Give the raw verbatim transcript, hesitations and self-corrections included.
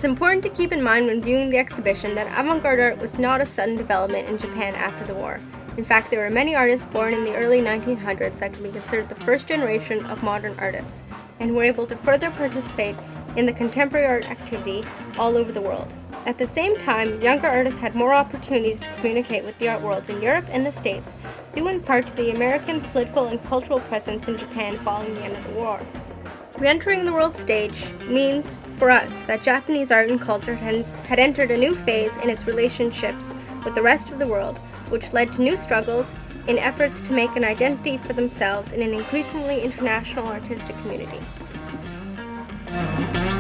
It's important to keep in mind when viewing the exhibition that avant-garde art was not a sudden development in Japan after the war. In fact, there were many artists born in the early nineteen hundreds that can be considered the first generation of modern artists, and who were able to further participate in the contemporary art activity all over the world. At the same time, younger artists had more opportunities to communicate with the art worlds in Europe and the States, due in part to the American political and cultural presence in Japan following the end of the war. Re-entering the world stage means, for us, that Japanese art and culture had entered a new phase in its relationships with the rest of the world, which led to new struggles in efforts to make an identity for themselves in an increasingly international artistic community.